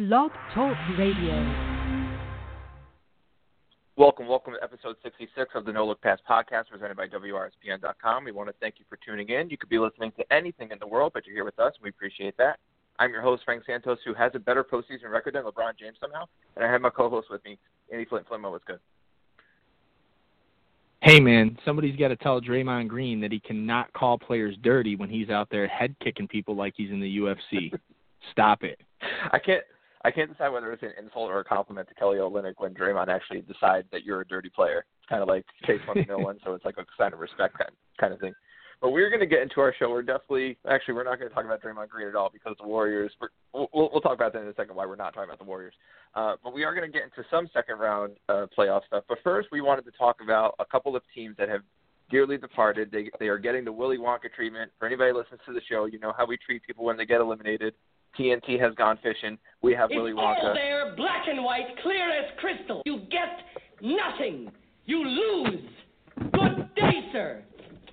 Blog Talk Radio. Welcome to episode 66 of the No Look Pass podcast presented by WRSPN.com. We want to thank you for tuning in. You could be listening to anything in the world, but you're here with us, and we appreciate that. I'm your host, Frank Santos, who has a better postseason record than LeBron James somehow, and I have my co-host with me, Andy Flint. Flint, what's good? Hey, man, somebody's got to tell Draymond Green that he cannot call players dirty when he's out there head-kicking people like he's in the UFC. Stop it. I can't decide whether it's an insult or a compliment to Kelly Olynyk when Draymond actually decides that you're a dirty player. It's kind of like Chase wants no one, so it's like a sign of respect kind of thing. But we're going to get into our show. We're not going to talk about Draymond Green at all because the Warriors, we'll talk about that in a second why we're not talking about the Warriors. But we are going to get into some second-round playoff stuff. But first, we wanted to talk about a couple of teams that have dearly departed. They are getting the Willy Wonka treatment. For anybody who listens to the show, you know how we treat people when they get eliminated. TNT has gone fishing. We have Willy Wonka. It's all there, black and white, clear as crystal. You get nothing. You lose. Good day, sir.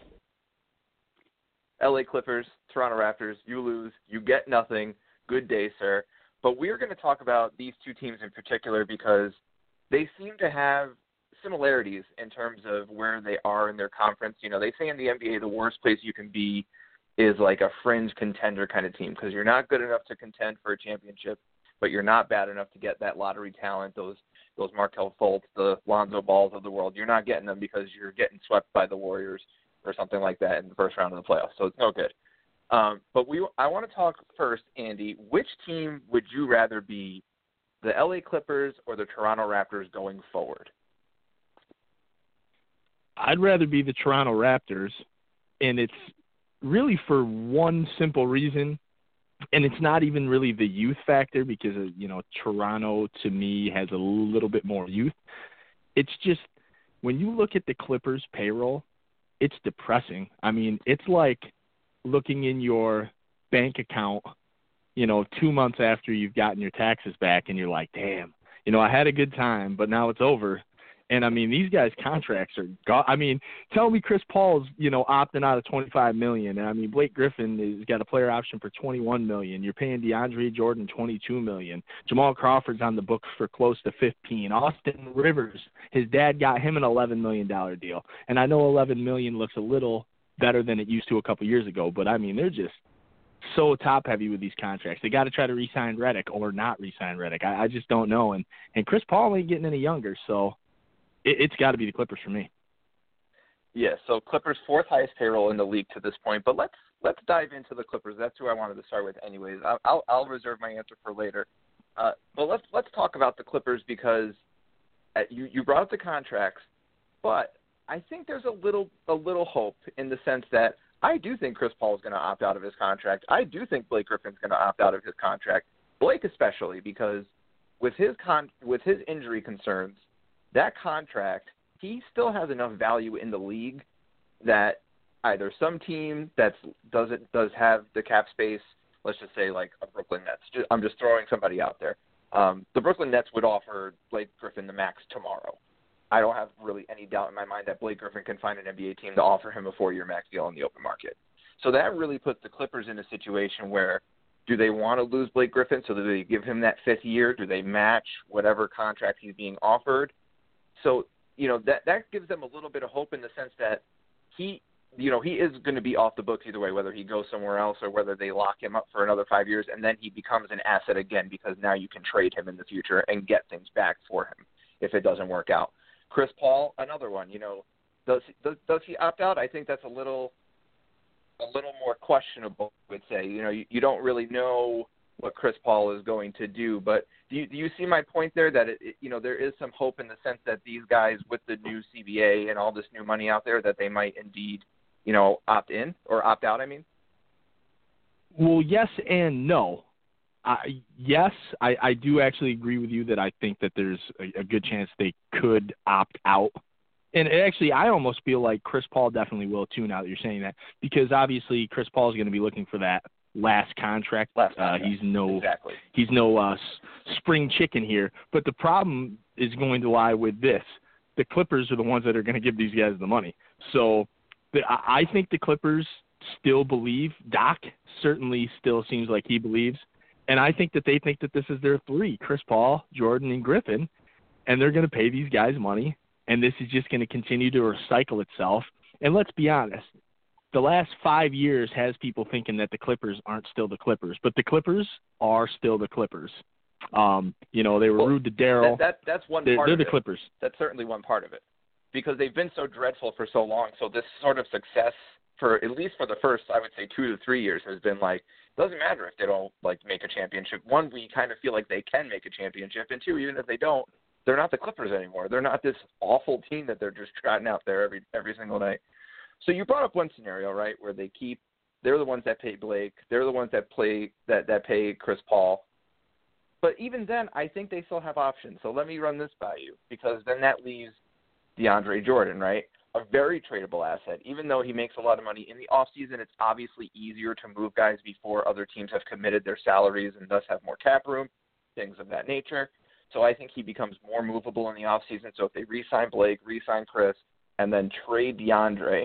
LA Clippers, Toronto Raptors, you lose. You get nothing. Good day, sir. But we're going to talk about these two teams in particular because they seem to have similarities in terms of where they are in their conference. You know, they say in the NBA the worst place you can be is like a fringe contender kind of team because you're not good enough to contend for a championship, but you're not bad enough to get that lottery talent, those Markelle Fultz, the Lonzo Balls of the world. You're not getting them because you're getting swept by the Warriors or something like that in the first round of the playoffs, so it's no good. But I want to talk first, Andy, which team would you rather be, the LA Clippers or the Toronto Raptors going forward? I'd rather be the Toronto Raptors, and it's really for one simple reason, and it's not even really the youth factor because, Toronto to me has a little bit more youth. It's just when you look at the Clippers payroll, it's depressing. I mean, it's like looking in your bank account, 2 months after you've gotten your taxes back and you're like, damn, I had a good time, but now it's over. And, I mean, these guys' contracts are I mean, tell me Chris Paul's, opting out of $25 million. And, I mean, Blake Griffin has got a player option for $21 million. You're paying DeAndre Jordan $22 million. Jamal Crawford's on the books for close to $15 million. Austin Rivers, his dad got him an $11 million deal. And I know $11 million looks a little better than it used to a couple years ago. But, I mean, they're just so top-heavy with these contracts. They got to try to re-sign Redick or not re-sign Redick. I just don't know. And Chris Paul ain't getting any younger, so it's got to be the Clippers for me. Yeah, so Clippers' fourth highest payroll in the league to this point. But let's dive into the Clippers. That's who I wanted to start with anyways. I'll reserve my answer for later. But let's talk about the Clippers because you brought up the contracts, but I think there's a little hope in the sense that I do think Chris Paul is going to opt out of his contract. I do think Blake Griffin's going to opt out of his contract. Blake especially because with his injury concerns, that contract, he still has enough value in the league that either some team that does have the cap space, let's just say like a Brooklyn Nets. I'm just throwing somebody out there. The Brooklyn Nets would offer Blake Griffin the max tomorrow. I don't have really any doubt in my mind that Blake Griffin can find an NBA team to offer him a 4-year max deal in the open market. So that really puts the Clippers in a situation where do they want to lose Blake Griffin? So do they give him that 5th year? Do they match whatever contract he's being offered? So, that gives them a little bit of hope in the sense that he is going to be off the books either way, whether he goes somewhere else or whether they lock him up for another 5 years, and then he becomes an asset again because now you can trade him in the future and get things back for him if it doesn't work out. Chris Paul, another one, does he opt out? I think that's a little more questionable, I would say. You don't really know what Chris Paul is going to do. But do you see my point there that, there is some hope in the sense that these guys with the new CBA and all this new money out there that they might indeed, opt in or opt out, I mean? Well, yes and no. Yes, I do actually agree with you that I think that there's a good chance they could opt out. And actually, I almost feel like Chris Paul definitely will too now that you're saying that because obviously Chris Paul is going to be looking for that last contract. He's no spring chicken here. But the problem is going to lie with this. The Clippers are the ones that are going to give these guys the money. So I think the Clippers still believe. Doc certainly still seems like he believes. And I think that they think that this is their three, Chris Paul, Jordan, and Griffin, and they're going to pay these guys money, and this is just going to continue to recycle itself. And let's be honest, the last 5 years has people thinking that the Clippers aren't still the Clippers, but the Clippers are still the Clippers. They were rude to Daryl. That's one part they're of the it. Clippers. That's certainly one part of it, because they've been so dreadful for so long. So this sort of success, for at least for the first, I would say, 2 to 3 years, has been like, doesn't matter if they don't make a championship. One, we kind of feel like they can make a championship, and two, even if they don't, they're not the Clippers anymore. They're not this awful team that they're just trotting out there every single night. So you brought up one scenario, right, where they're the ones that pay Blake, they're the ones that pay Chris Paul. But even then, I think they still have options. So let me run this by you, because then that leaves DeAndre Jordan, right? A very tradable asset. Even though he makes a lot of money in the offseason, it's obviously easier to move guys before other teams have committed their salaries and thus have more cap room, things of that nature. So I think he becomes more movable in the offseason. So if they re-sign Blake, re-sign Chris, and then trade DeAndre,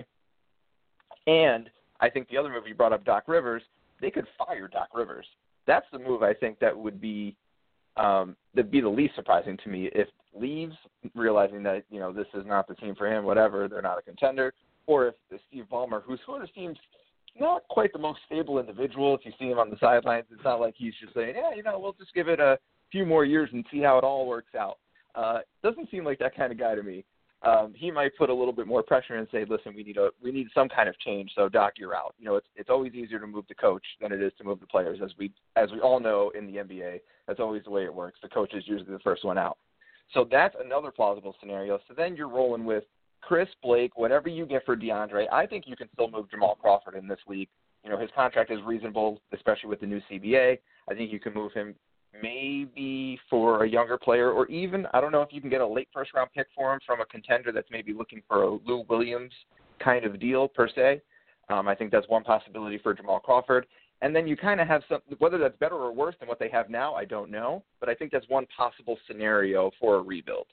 and I think the other move you brought up, Doc Rivers, they could fire Doc Rivers. That's the move I think that would be that'd be the least surprising to me, if leaves, realizing that, this is not the team for him, whatever, they're not a contender, or if Steve Ballmer, who sort of seems not quite the most stable individual, if you see him on the sidelines, it's not like he's just saying, we'll just give it a few more years and see how it all works out. Doesn't seem like that kind of guy to me. He might put a little bit more pressure and say, listen, we need some kind of change, so Doc, you're out. It's always easier to move the coach than it is to move the players, as we all know in the NBA. That's always the way it works. The coach is usually the first one out. So that's another plausible scenario. So then you're rolling with Chris, Blake, whatever you get for DeAndre. I think you can still move Jamal Crawford in this league. His contract is reasonable, especially with the new CBA. I think you can move him maybe for a younger player, or even, I don't know if you can get a late first-round pick for him from a contender that's maybe looking for a Lou Williams kind of deal per se. I think that's one possibility for Jamal Crawford. And then you kind of have some, whether that's better or worse than what they have now, I don't know. But I think that's one possible scenario for a rebuild.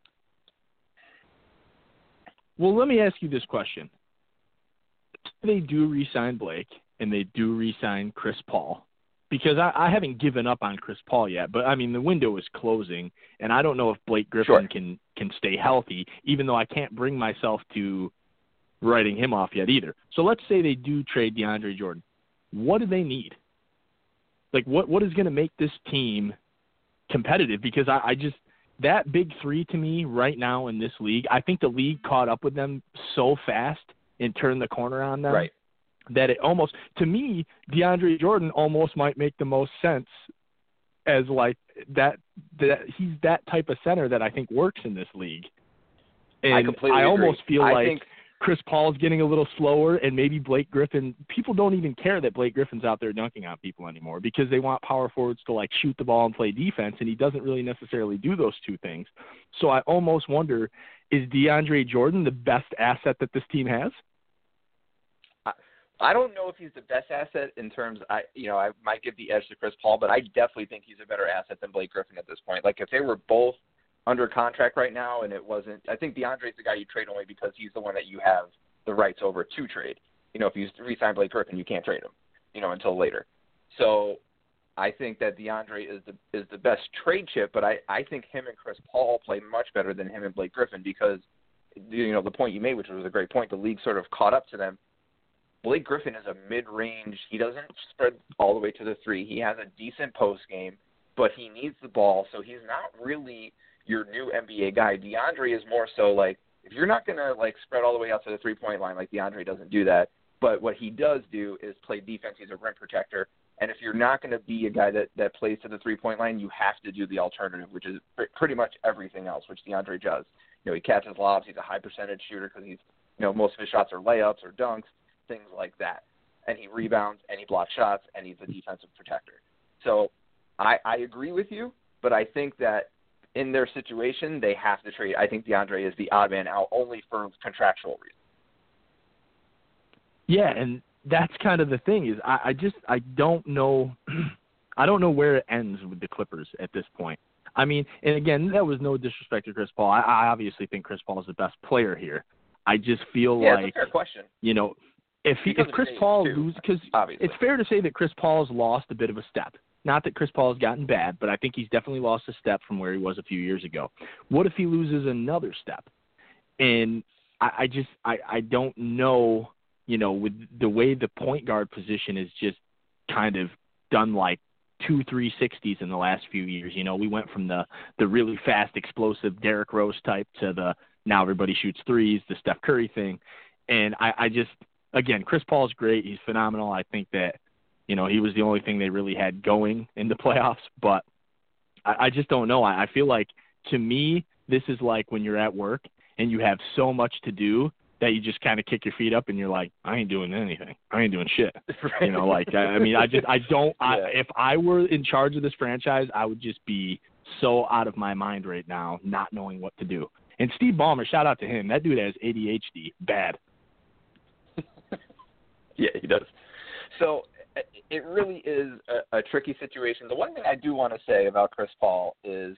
Well, let me ask you this question. They do re-sign Blake, and they do re-sign Chris Paul. Because I haven't given up on Chris Paul yet, but, the window is closing, and I don't know if Blake Griffin can stay healthy, even though I can't bring myself to writing him off yet either. So let's say they do trade DeAndre Jordan. What do they need? What is going to make this team competitive? Because I just – that big three to me right now in this league, I think the league caught up with them so fast and turned the corner on them. Right. That it almost, to me, DeAndre Jordan almost might make the most sense as that he's that type of center that I think works in this league. And I completely agree. Almost feel I like think Chris Paul's getting a little slower, and maybe Blake Griffin, people don't even care that Blake Griffin's out there dunking on people anymore, because they want power forwards to shoot the ball and play defense, and he doesn't really necessarily do those two things. So I almost wonder, is DeAndre Jordan the best asset that this team has? I don't know if he's the best asset in terms, I might give the edge to Chris Paul, but I definitely think he's a better asset than Blake Griffin at this point. If they were both under contract right now and it wasn't, I think DeAndre's the guy you trade only because he's the one that you have the rights over to trade. If you re-sign Blake Griffin, you can't trade him, until later. So I think that DeAndre is the best trade chip, but I think him and Chris Paul play much better than him and Blake Griffin, because, the point you made, which was a great point, the league sort of caught up to them. Blake Griffin is a mid-range. He doesn't spread all the way to the three. He has a decent post game, but he needs the ball, so he's not really your new NBA guy. DeAndre is more so if you're not going to spread all the way out to the three-point line, DeAndre doesn't do that. But what he does do is play defense. He's a rim protector. And if you're not going to be a guy that plays to the three-point line, you have to do the alternative, which is pretty much everything else, which DeAndre does. He catches lobs. He's a high-percentage shooter because he's, most of his shots are layups or dunks, things like that. And he rebounds, and he blocks shots, and he's a defensive protector. So I agree with you, but I think that in their situation, they have to trade. I think DeAndre is the odd man out only for contractual reasons. Yeah, and that's kind of the thing is I don't know I don't know where it ends with the Clippers at this point. And again, that was no disrespect to Chris Paul. I obviously think Chris Paul is the best player here. I just feel it's a fair question. If Chris Paul loses, because it's fair to say that Chris Paul's lost a bit of a step. Not that Chris Paul has gotten bad, but I think he's definitely lost a step from where he was a few years ago. What if he loses another step? And I don't know, with the way the point guard position is just kind of done like 2 360s in the last few years. We went from the really fast, explosive Derrick Rose type to the now everybody shoots threes, the Steph Curry thing. And I just, again, Chris Paul's great. He's phenomenal. I think that, he was the only thing they really had going in the playoffs. But I just don't know. I feel like, to me, this is like when you're at work and you have so much to do that you just kind of kick your feet up and you're like, I ain't doing anything. I ain't doing shit. Right. If I were in charge of this franchise, I would just be so out of my mind right now, not knowing what to do. And Steve Ballmer, shout out to him. That dude has ADHD. Bad. Yeah, he does. So it really is a tricky situation. The one thing I do want to say about Chris Paul is,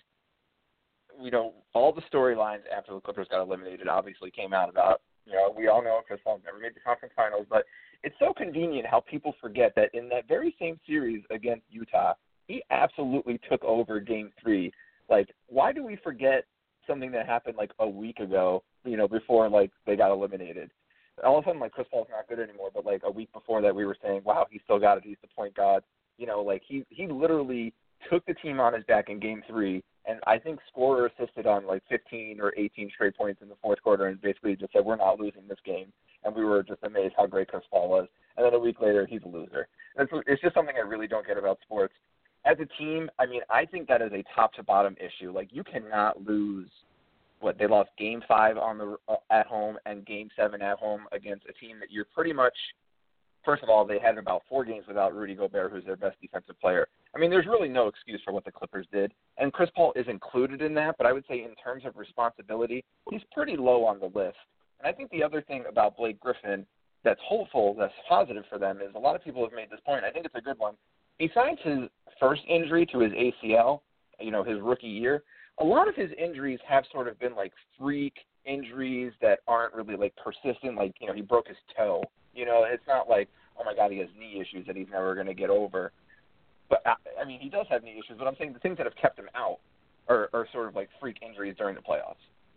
all the storylines after the Clippers got eliminated obviously came out about, we all know Chris Paul never made the conference finals, but it's so convenient how people forget that in that very same series against Utah, he absolutely took over Game 3. Like, why do we forget something that happened like a week ago, before like they got eliminated? All of a sudden, like, Chris Paul's not good anymore, but like a week before that we were saying, wow, he still got it. He's the point guard. He literally took the team on his back in Game 3, and I think scorer assisted on like 15 or 18 straight points in the fourth quarter and basically just said, we're not losing this game. And we were just amazed how great Chris Paul was. And then a week later, he's a loser. And it's just something I really don't get about sports. As a team, I think that is a top-to-bottom issue. Like, you cannot lose they lost Game 5 at home and Game 7 at home against a team that you're pretty much, first of all, they had about 4 games without Rudy Gobert, who's their best defensive player. There's really no excuse for what the Clippers did, and Chris Paul is included in that, but I would say in terms of responsibility, he's pretty low on the list. And I think the other thing about Blake Griffin that's hopeful, that's positive for them, is a lot of people have made this point. I think it's a good one. Besides his first injury to his ACL, his rookie year, a lot of his injuries have sort of been like freak injuries that aren't really like persistent. Like, he broke his toe. It's not like, oh my God, he has knee issues that he's never going to get over. But he does have knee issues, but I'm saying the things that have kept him out are sort of like freak injuries during the playoffs.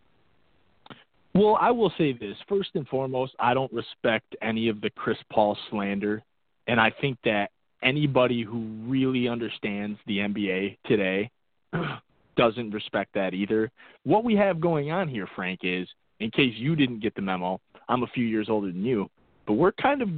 Well, I will say this. First and foremost, I don't respect any of the Chris Paul slander. And I think that anybody who really understands the NBA today doesn't respect that either. What we have going on here, Frank, is, in case you didn't get the memo, I'm a few years older than you, but we're kind of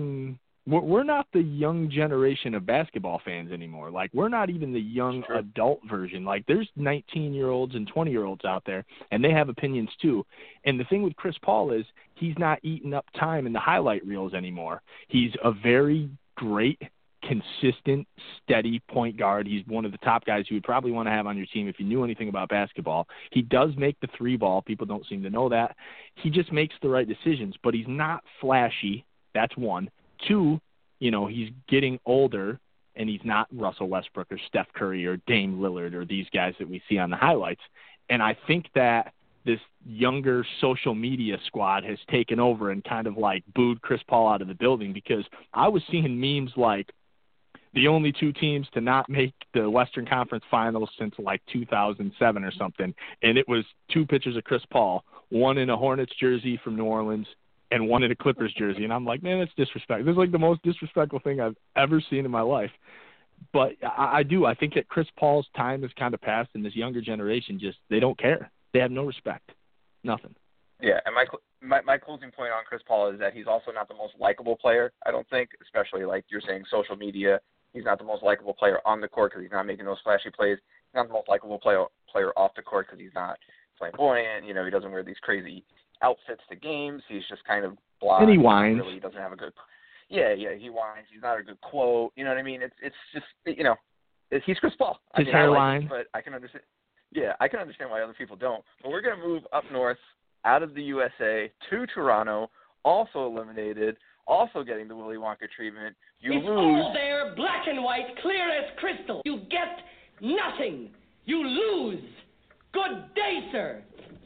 we're not the young generation of basketball fans anymore. Like, we're not even the young adult version. Like, there's 19-year-olds and 20-year-olds out there, and they have opinions too. And the thing with Chris Paul is he's not eating up time in the highlight reels anymore. He's a very great, consistent, steady point guard. He's one of the top guys you would probably want to have on your team if you knew anything about basketball. He does make the 3 ball. People don't seem to know that. He just makes the right decisions, but he's not flashy. That's one. 2, he's getting older, and he's not Russell Westbrook or Steph Curry or Dame Lillard or these guys that we see on the highlights. And I think that this younger social media squad has taken over and kind of like booed Chris Paul out of the building, because I was seeing memes like, the only 2 teams to not make the Western Conference Finals since like 2007 or something. And it was 2 pictures of Chris Paul, one in a Hornets jersey from New Orleans and one in a Clippers jersey. And I'm like, man, that's disrespectful. This is like the most disrespectful thing I've ever seen in my life. But I think that Chris Paul's time has kind of passed, and this younger generation they don't care. They have no respect. Nothing. Yeah, and my closing point on Chris Paul is that he's also not the most likable player, I don't think, especially like you're saying, social media. He's not the most likable player on the court because he's not making those flashy plays. He's not the most likable player off the court because he's not flamboyant. He doesn't wear these crazy outfits to games. He's just kind of blah. And he whines. Really, he doesn't have a good. Yeah, he whines. He's not a good quote. You know what I mean? It's just he's Chris Paul. His hairline. But I can understand. Yeah, I can understand why other people don't. But we're gonna move up north, out of the USA to Toronto, also eliminated. Also getting the Willy Wonka treatment. It's all there, black and white, clear as crystal. You get nothing. You lose. Good day, sir.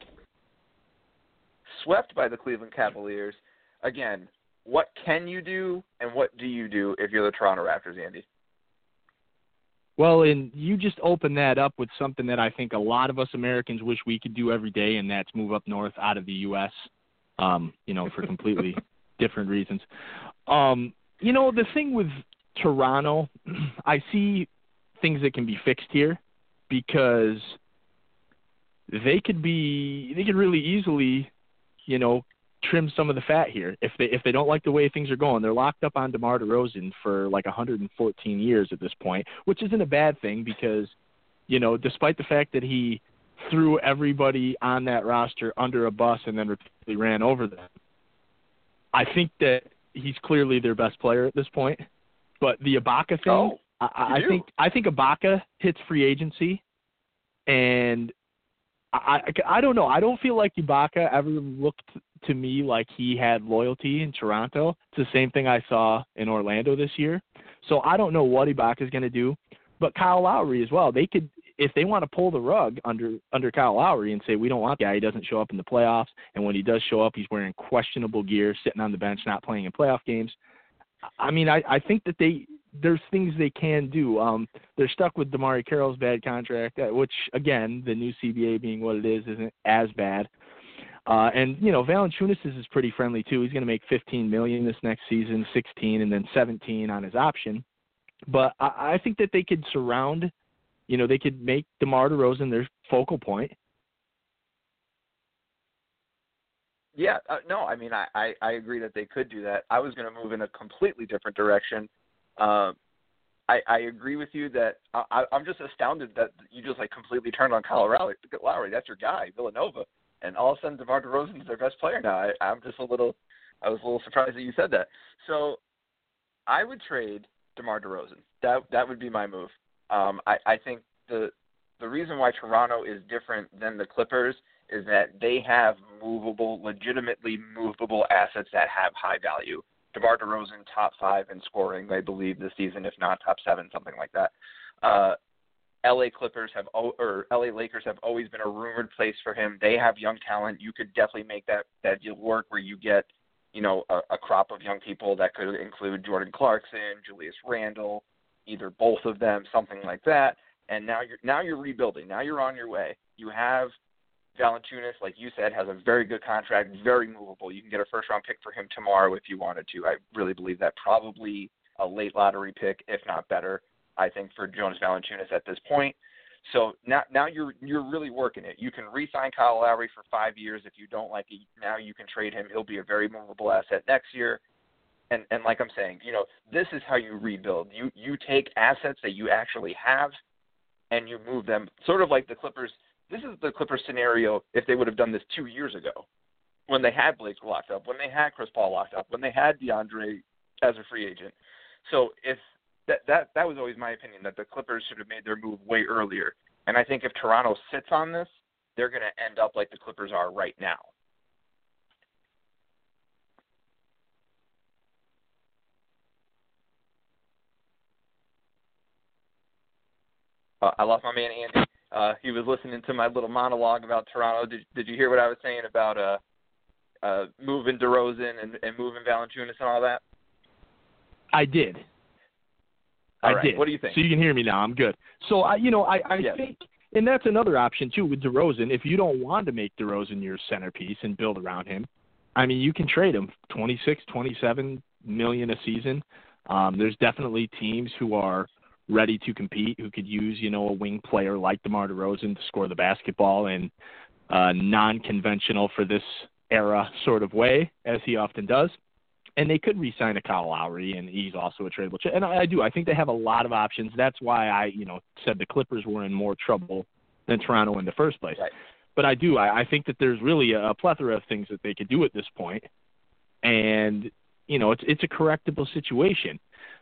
Swept by the Cleveland Cavaliers. Again, what can you do and what do you do if you're the Toronto Raptors, Andy? Well, and you just open that up with something that I think a lot of us Americans wish we could do every day, and that's move up north out of the U.S., for completely different reasons. The thing with Toronto, I see things that can be fixed here because they could really easily, trim some of the fat here if they don't like the way things are going. They're locked up on DeMar DeRozan for like 114 years at this point, which isn't a bad thing because, despite the fact that he threw everybody on that roster under a bus and then repeatedly ran over them, I think that he's clearly their best player at this point. But the Ibaka thing, I think Ibaka hits free agency, and I don't know. I don't feel like Ibaka ever looked to me like he had loyalty in Toronto. It's the same thing I saw in Orlando this year. So I don't know what Ibaka is going to do. But Kyle Lowry as well. They could, if they want to pull the rug under Kyle Lowry and say, we don't want the guy, he doesn't show up in the playoffs, and when he does show up, he's wearing questionable gear, sitting on the bench, not playing in playoff games. I mean, I think that there's things they can do. They're stuck with DeMar Carroll's bad contract, which, again, the new CBA being what it is, isn't as bad. And Valanciunas is pretty friendly too. He's going to make $15 million this next season, 16, and then 17 on his option. But I think that they could surround, they could make DeMar DeRozan their focal point. Yeah, no, I mean, I agree that they could do that. I was going to move in a completely different direction. I agree with you that I'm just astounded that you just completely turned on Kyle Lowry. That's your guy, Villanova. And all of a sudden, DeMar DeRozan is their best player now. I was a little surprised that you said that. So I would trade DeMar DeRozan. That would be my move. I think the reason why Toronto is different than the Clippers is that they have legitimately movable assets that have high value. DeMar DeRozan, top 5 in scoring, I believe, this season, if not top 7, something like that. LA Lakers have always been a rumored place for him. They have young talent. You could definitely make that deal work where you get, a crop of young people that could include Jordan Clarkson, Julius Randle, either both of them, something like that. And now you're rebuilding. Now you're on your way. You have Valanciunas, like you said, has a very good contract, very movable. You can get a first-round pick for him tomorrow if you wanted to. I really believe that. Probably a late lottery pick, if not better, I think, for Jonas Valanciunas at this point. So now you're really working it. You can re-sign Kyle Lowry for 5 years if you don't like it. Now you can trade him. He'll be a very movable asset next year. And like I'm saying, this is how you rebuild. You take assets that you actually have and you move them, sort of like the Clippers. This is the Clippers scenario if they would have done this 2 years ago when they had Blake locked up, when they had Chris Paul locked up, when they had DeAndre as a free agent. So if that was always my opinion, that the Clippers should have made their move way earlier. And I think if Toronto sits on this, they're going to end up like the Clippers are right now. I lost my man Andy. He was listening to my little monologue about Toronto. Did you hear what I was saying about moving DeRozan and moving Valanciunas and all that? I did. All right. Did. What do you think? So you can hear me now. I'm good. So I yes. think, and that's another option too with DeRozan. If you don't want to make DeRozan your centerpiece and build around him, I mean, you can trade him $26, $27 million a season. There's definitely teams who are ready to compete, who could use, a wing player like DeMar DeRozan to score the basketball in non-conventional for this era sort of way, as he often does. And they could re-sign a Kyle Lowry, and he's also a tradable. And I do. I think they have a lot of options. That's why I, said the Clippers were in more trouble than Toronto in the first place. Right. But I do. I think that there's really a plethora of things that they could do at this point. And, it's a correctable situation.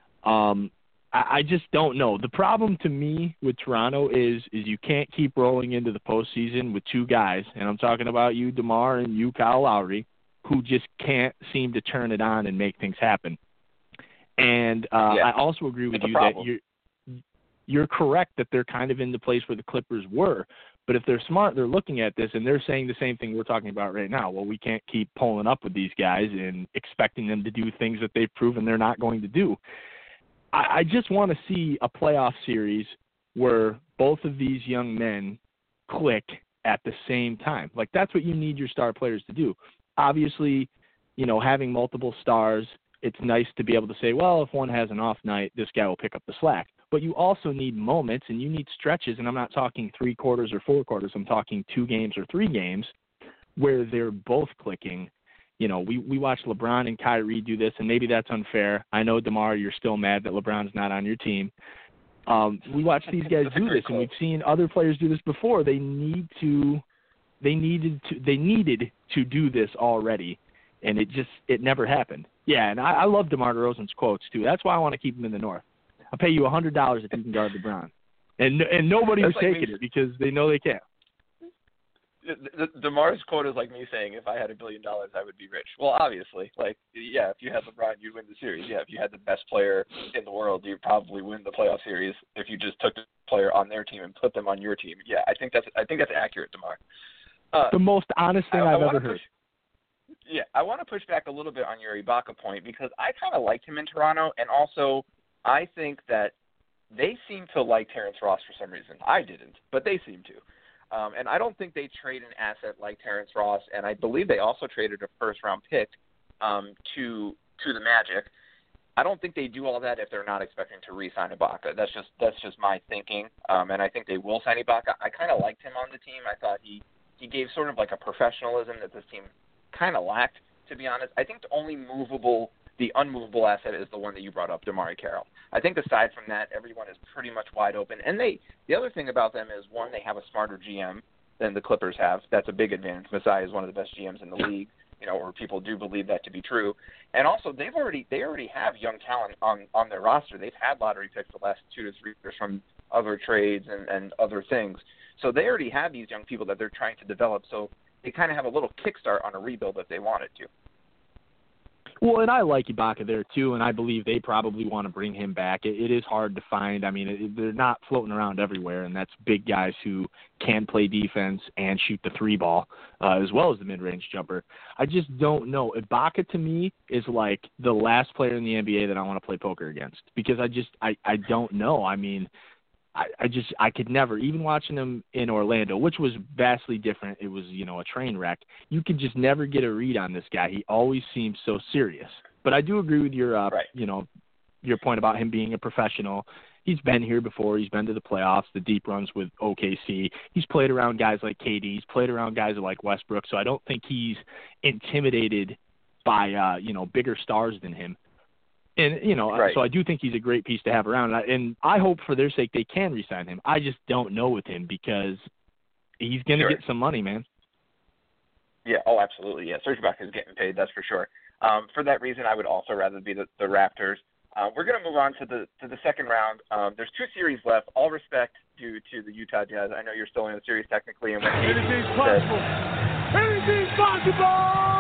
I just don't know. The problem to me with Toronto is you can't keep rolling into the postseason with two guys, and I'm talking about you, DeMar, and you, Kyle Lowry, who just can't seem to turn it on and make things happen. And I also agree with you that you're correct that they're kind of in the place where the Clippers were. But if they're smart, they're looking at this, and they're saying the same thing we're talking about right now. Well, we can't keep pulling up with these guys and expecting them to do things that they've proven they're not going to do. I just want to see a playoff series where both of these young men click at the same time. Like, that's what you need your star players to do. Obviously, you know, having multiple stars, it's nice to be able to say, well, if one has an off night, this guy will pick up the slack. But you also need moments and you need stretches, and I'm not talking 3 quarters or 4 quarters. I'm talking 2 games or 3 games where they're both clicking. You know, we watched LeBron and Kyrie do this, and maybe that's unfair. I know, DeMar, you're still mad that LeBron's not on your team. We watched these guys do this, and we've seen other players do this before. They needed to do this already, and it never happened. Yeah, and I love DeMar DeRozan's quotes too. That's why I want to keep him in the North. I'll pay you $100 if you can guard LeBron, and nobody was taking it because they know they can't. DeMar's quote is like me saying, if I had $1 billion, I would be rich. Well, obviously, like, yeah, if you had LeBron, you'd win the series. Yeah, if you had the best player in the world, you'd probably win the playoff series if you just took the player on their team and put them on your team. Yeah, I think that's accurate, DeMar. The most honest thing I've ever heard. Yeah, I want to push back a little bit on your Ibaka point because I kind of liked him in Toronto, and also I think that they seem to like Terrence Ross for some reason. I didn't, but they seem to. And I don't think they trade an asset like Terrence Ross, and I believe they also traded a first-round pick to the Magic. I don't think they do all that if they're not expecting to re-sign Ibaka. That's just my thinking, and I think they will sign Ibaka. I kind of liked him on the team. I thought he gave sort of like a professionalism that this team kind of lacked, to be honest. I think the unmovable asset is the one that you brought up, DeMarre Carroll. I think aside from that, everyone is pretty much wide open. And the other thing about them is, one, they have a smarter GM than the Clippers have. That's a big advantage. Masai is one of the best GMs in the league, you know, or people do believe that to be true. And also, they already have young talent on their roster. They've had lottery picks the last 2 to 3 years from other trades and other things. So they already have these young people that they're trying to develop. So they kind of have a little kickstart on a rebuild if they wanted to. Well, and I like Ibaka there too, and I believe they probably want to bring him back. It is hard to find. I mean, they're not floating around everywhere, and that's big guys who can play defense and shoot the 3 ball as well as the mid-range jumper. I just don't know. Ibaka to me is like the last player in the NBA that I want to play poker against because I don't know. I mean, I could never, even watching him in Orlando, which was vastly different. It was, you know, a train wreck. You could just never get a read on this guy. He always seems so serious. But I do agree with your, right. You know, your point about him being a professional. He's been here before. He's been to the playoffs, the deep runs with OKC. He's played around guys like KD. He's played around guys like Westbrook. So I don't think he's intimidated by, you know, bigger stars than him. And, you know, right. So I do think he's a great piece to have around. And I hope for their sake they can re-sign him. I just don't know with him because he's going to get some money, man. Yeah, oh, absolutely. Yeah, Serge Ibaka is getting paid, that's for sure. For that reason, I would also rather be the Raptors. We're going to move on to the second round. There's 2 series left. All respect due to the Utah Jazz. I know you're still in the series technically. And anything's possible. Anything's possible.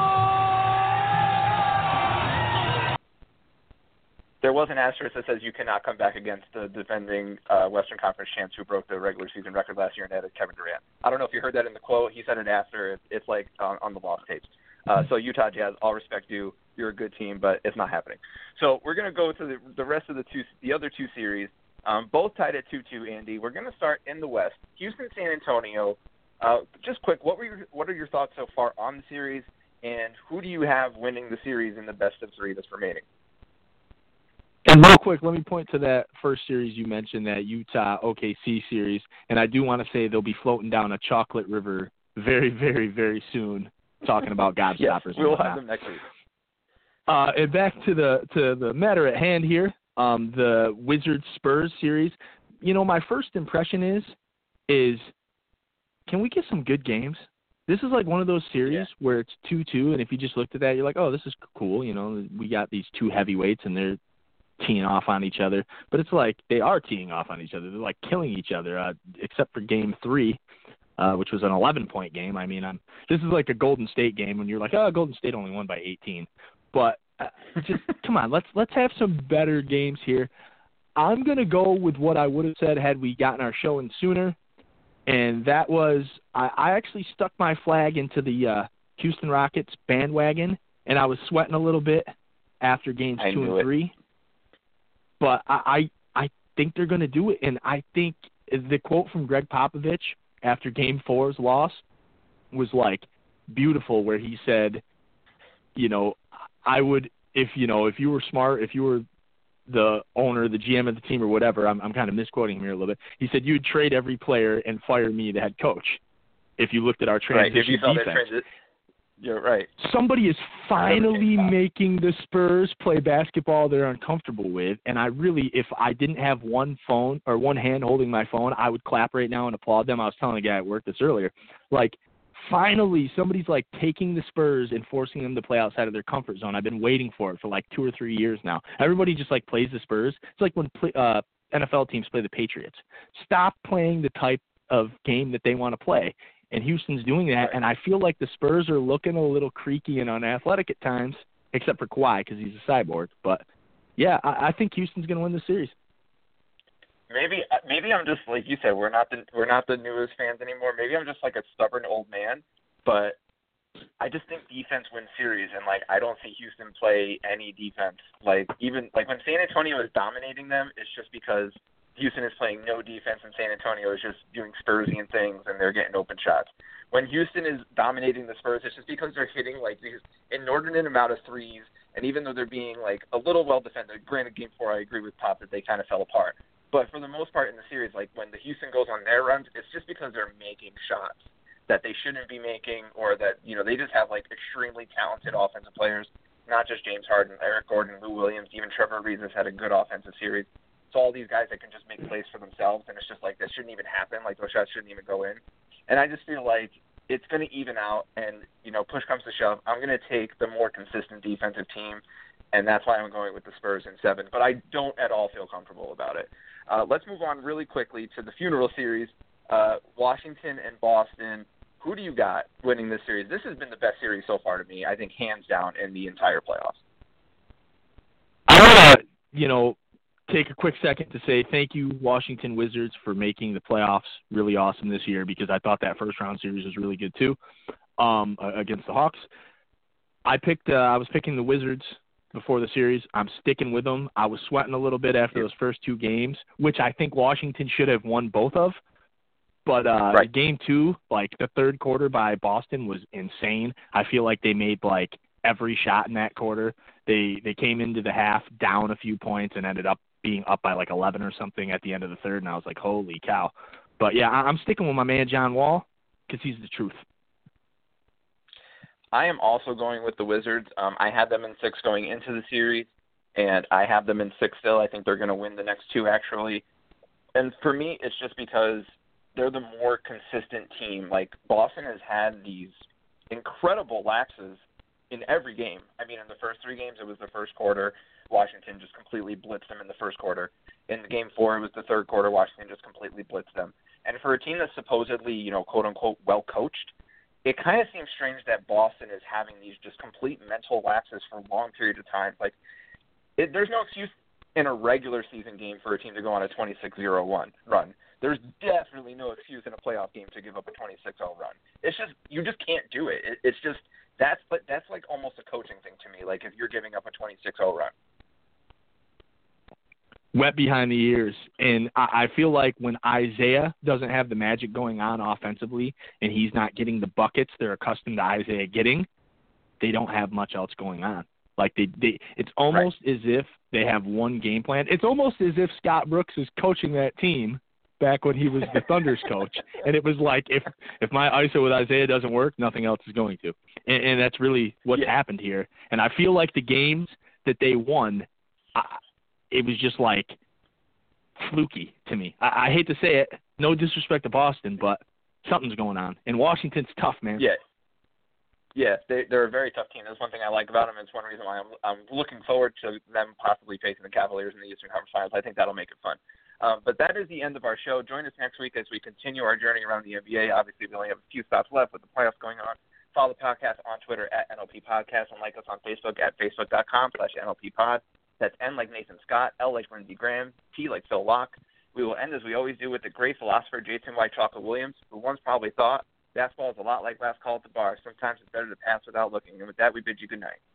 There was an asterisk that says you cannot come back against the defending Western Conference champs who broke the regular season record last year, and that is Kevin Durant. I don't know if you heard that in the quote. He said it after. It's like on the lost tapes. So Utah Jazz, all respect due. You're a good team, but it's not happening. So we're going to go to the rest of the other 2 series, both tied at 2-2, Andy. We're going to start in the West. Houston, San Antonio. Just quick, what are your thoughts so far on the series, and who do you have winning the series in the best of 3 that's remaining? And real quick, let me point to that first series you mentioned, that Utah-OKC series, and I do want to say they'll be floating down a chocolate river very, very, very soon, talking about gobstoppers. Yes, we'll have them next week. And back to the matter at hand here, the Wizards-Spurs series. You know, my first impression is can we get some good games? This is like one of those series where it's 2-2, and if you just looked at that, you're like, oh, this is cool. You know, we got these 2 heavyweights, and they're teeing off on each other, but it's like they are teeing off on each other. They're like killing each other, except for Game 3, which was an 11-point game. I mean, this is like a Golden State game when you're like, oh, Golden State only won by 18. But just come on, let's have some better games here. I'm gonna go with what I would have said had we gotten our show in sooner, and that was I actually stuck my flag into the Houston Rockets bandwagon, and I was sweating a little bit after games 2 and 3. But I think they're going to do it, and I think the quote from Greg Popovich after Game 4's loss was like beautiful, where he said, I would, if you were smart, if you were the owner, the GM of the team or whatever, I'm kind of misquoting him here a little bit. He said you'd trade every player and fire me, the head coach, if you looked at our transition right, if you saw defense. You're right. Somebody is finally making the Spurs play basketball they're uncomfortable with, and if I didn't have one phone or one hand holding my phone, I would clap right now and applaud them. I was telling a guy at work this earlier. Like, finally, somebody's like taking the Spurs and forcing them to play outside of their comfort zone. I've been waiting for it for like 2 or 3 years now. Everybody just like plays the Spurs. It's like when NFL teams play the Patriots. Stop playing the type of game that they want to play. And Houston's doing that, and I feel like the Spurs are looking a little creaky and unathletic at times, except for Kawhi because he's a cyborg. But, yeah, I think Houston's going to win the series. Maybe I'm just, like you said, we're not the newest fans anymore. Maybe I'm just like a stubborn old man, but I just think defense wins series, and, like, I don't see Houston play any defense. Like, even, like, when San Antonio is dominating them, it's just because Houston is playing no defense and San Antonio is just doing Spursian things and they're getting open shots. When Houston is dominating the Spurs, it's just because they're hitting like these inordinate amount of threes, and even though they're being like a little well defended, granted Game 4 I agree with Pop that they kind of fell apart. But for the most part in the series, like when the Houston goes on their runs, it's just because they're making shots that they shouldn't be making, or that, they just have like extremely talented offensive players, not just James Harden, Eric Gordon, Lou Williams, even Trevor Ariza has had a good offensive series. It's all these guys that can just make plays for themselves, and it's just like, this shouldn't even happen. Like, those shots shouldn't even go in. And I just feel like it's going to even out, and, push comes to shove, I'm going to take the more consistent defensive team, and that's why I'm going with the Spurs in 7. But I don't at all feel comfortable about it. Let's move on really quickly to the funeral series, Washington and Boston. Who do you got winning this series? This has been the best series so far to me, I think, hands down, in the entire playoffs. I want to, take a quick second to say thank you, Washington Wizards, for making the playoffs really awesome this year, because I thought that first-round series was really good too against the Hawks. I was picking the Wizards before the series. I'm sticking with them. I was sweating a little bit after those first 2 games, which I think Washington should have won both of. But Game 2, like the third quarter by Boston, was insane. I feel like they made like every shot in that quarter. They came into the half down a few points and ended up being up by like 11 or something at the end of the third, and I was like, holy cow. But, yeah, I'm sticking with my man John Wall because he's the truth. I am also going with the Wizards. I had them in 6 going into the series, and I have them in 6 still. I think they're going to win the next 2, actually. And for me, it's just because they're the more consistent team. Like, Boston has had these incredible lapses in every game. I mean, in the first 3 games, it was the first quarter. Washington just completely blitzed them in the first quarter. In the Game 4, it was the third quarter. Washington just completely blitzed them. And for a team that's supposedly, quote-unquote, well-coached, it kind of seems strange that Boston is having these just complete mental lapses for long periods of time. Like, there's no excuse in a regular season game for a team to go on a 26-0 run. There's definitely no excuse in a playoff game to give up a 26-0 run. It's just, you just can't do it. It's just, that's like almost a coaching thing to me, like if you're giving up a 26-0 run. Wet behind the ears. And I feel like when Isaiah doesn't have the magic going on offensively and he's not getting the buckets they're accustomed to Isaiah getting, they don't have much else going on. Like it's almost as if they have one game plan. It's almost as if Scott Brooks is coaching that team back when he was the Thunder's coach. And it was like, if my ISO with Isaiah doesn't work, nothing else is going to. And that's really what's happened here. And I feel like the games that they won, it was just like fluky to me. I hate to say it, no disrespect to Boston, but something's going on. And Washington's tough, man. Yeah, they're a very tough team. That's one thing I like about them. It's one reason why I'm looking forward to them possibly facing the Cavaliers in the Eastern Conference Finals. I think that'll make it fun. But that is the end of our show. Join us next week as we continue our journey around the NBA. Obviously, we only have a few stops left with the playoffs going on. Follow the podcast on Twitter at NLP Podcast and like us on Facebook at facebook.com/NLP Pod. That's N like Nathan Scott, L like Lindsey Graham, T like Phil Locke. We will end as we always do with the great philosopher Jason White Chocolate Williams, who once probably thought basketball is a lot like last call at the bar. Sometimes it's better to pass without looking. And with that, we bid you good night.